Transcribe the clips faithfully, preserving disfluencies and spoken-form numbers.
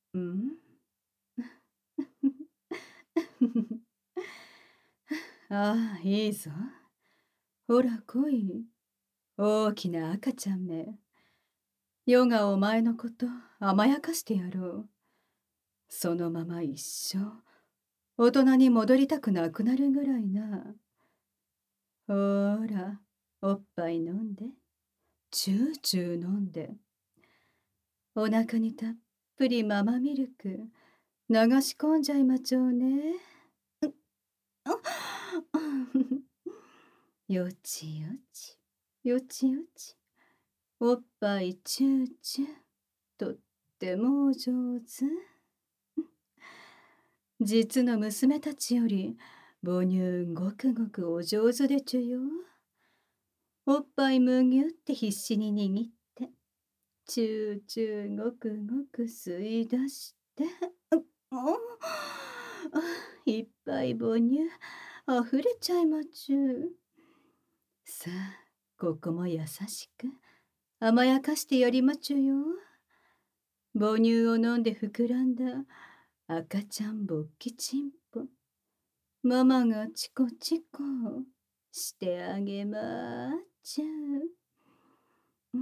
うん。ああ、いいぞ。ほら来い。大きな赤ちゃんめ。世がお前のこと甘やかしてやろう。そのまま一生、大人に戻りたくなくなるぐらいな。ほーら、おっぱい飲んで、チューチュー飲んで。お腹にたっぷりママミルク、流し込んじゃいまちょうね。よちよち、よちよち。おっぱいチューチュー。とってもお上手。実の娘たちより母乳ごくごくお上手でちゅよ。おっぱいむぎゅって必死に握って、チューチューごくごく吸い出して、おあいっぱい母乳あふれちゃいまちゅう。さあ、ここも優しく甘やかしてやりまちゅよ。母乳を飲んで膨らんだ赤ちゃんぼっきちんぽ。ママがチコチコしてあげまーちゅ。うん、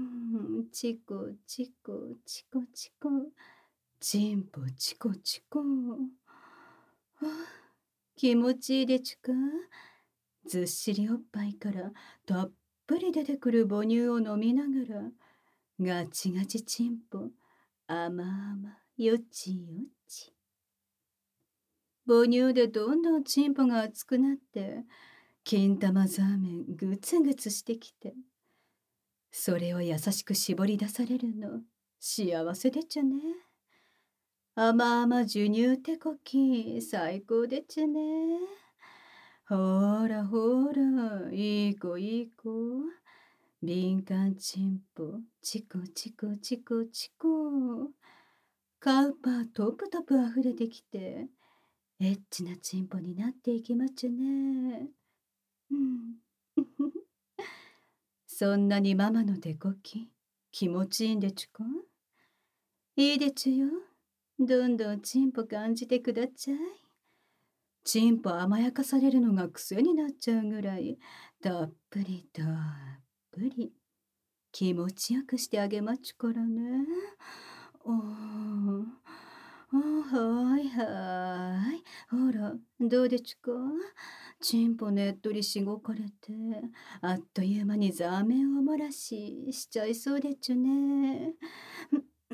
チコチコチコチコ。チンポチコチコ。はあ、気持ちいいでちゅか。ずっしりおっぱいからたっぷり出てくる母乳を飲みながら、ガチガチチンポ、あまあま、よちよち。母乳でどんどんチンポが熱くなって、金玉ザーメングツグツしてきて、それを優しく絞り出されるの、幸せでちゅね。あまあま授乳手こき、最高でちゅね。ほらほら、いい子いい子。敏感チンポ、チコチコチコチコ。カウパートプトプ溢れてきて、エッチなチンポになっていきまちゅね。うん。そんなにママの手こき、気持ちいいんでちゅか？いいでちゅよ。どんどんチンポ感じてくだちゃい。チンポ甘やかされるのが癖になっちゃうぐらい、たっぷりたっぷり、気持ちよくしてあげまちゅからね。おー、あはーいはーい。ほら、どうでちゅか？チンポねっとりしごかれて、あっという間にザーメンを漏らし、しちゃいそうでちゅね。うん。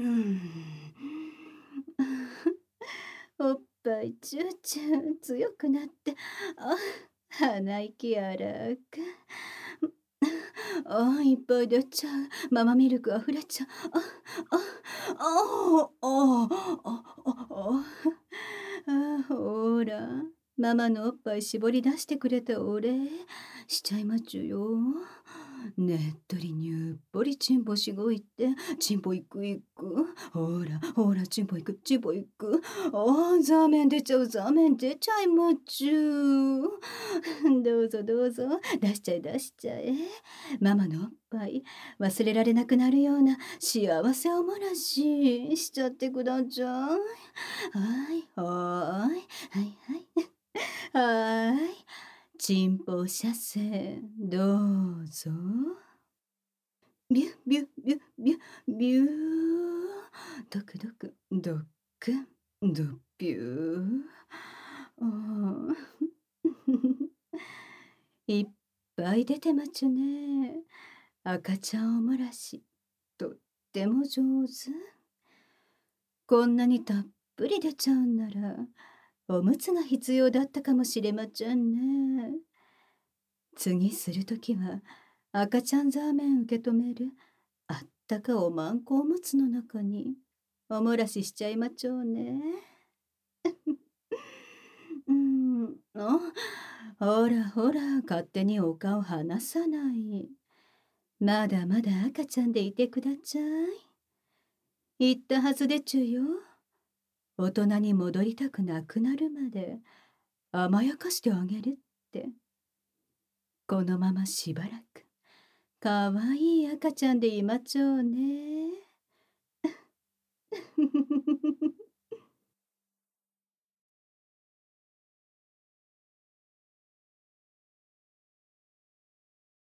おっぱいチューチュー強くなって、あ、鼻息荒く。ああ、いっぱい出ちゃう。ママミルク溢れちゃう。あ、あ、ああ、ああ、ああ、ああ、ほら、ママのおっぱい絞り出してくれたお礼しちゃいまちゅよ。ねっとりにゅっぽりチンポしごいて、チンポいくいく。ほら、ほら、チンポいく、チンポいく。ああ、ザーメン出ちゃう、ザーメン出ちゃいまちゅ。どうぞどうぞ、出しちゃえ出しちゃえ。ママのおっぱい、忘れられなくなるような幸せおもらししちゃってくだちゃい。はい、はーい、はいはい。はーい。チンポ射精、どうぞ。ビュビュビュビュビュー。ドクドク、ドックン、ドッピュー。あーいっぱい出てまちゅね。赤ちゃんおもらし、とっても上手。こんなにたっぷり出ちゃうんなら、おむつが必要だったかもしれまちゃんね。次するときは、赤ちゃんザーメン受け止める、あったかおまんこおむつの中に、おもらししちゃいまちょうね。うん、あ、ほらほら、勝手にお顔離さない。まだまだ赤ちゃんでいてくだちゃい。言ったはずでちゅよ。大人に戻りたくなくなるまで甘やかしてあげるって。このまましばらく、かわいい赤ちゃんでいまちょうね。